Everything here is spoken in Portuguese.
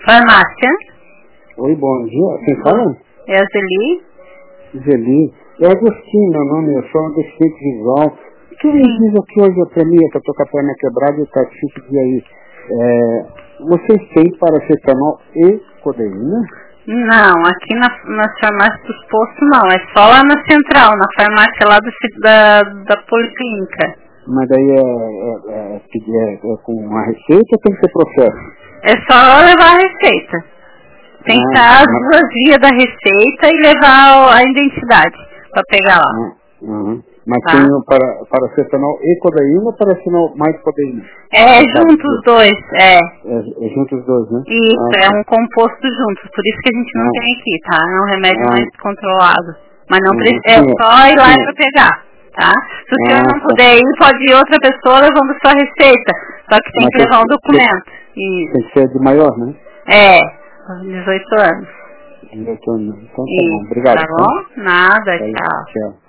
Farmácia. Oi, bom dia. Quem fala? É a Zeli. Zeli. É Agostinho, meu nome. Eu sou um deficiente visual. O que me diz aqui hoje para mim, que eu estou com a perna quebrada e está difícil de ir aí? Vocês têm paracetamol e codeína? Não, aqui nas farmácias dos postos não. É só lá na central, na farmácia lá da Policlínica. Mas daí é com uma receita ou tem que ser processo? É só levar a receita. Tem que estar as duas vias da receita e levar a identidade para pegar lá. Mas tem o paracetamol e codeína ou paracetamol mais codeína? É junto os dois, É junto os dois, né? Isso, é um composto junto. Por isso que a gente não tem aqui, tá? É um remédio mais controlado. Mas não precisa, é só ir lá para pegar, tá? Se o senhor não puder ir, pode ir outra pessoa levando sua receita. Só que tem que levar um documento. Isso. Tem que ser de maior, né? 18 anos. 18 anos. Então tá bom. Obrigado. Tá bom? Nada, tchau. Tchau.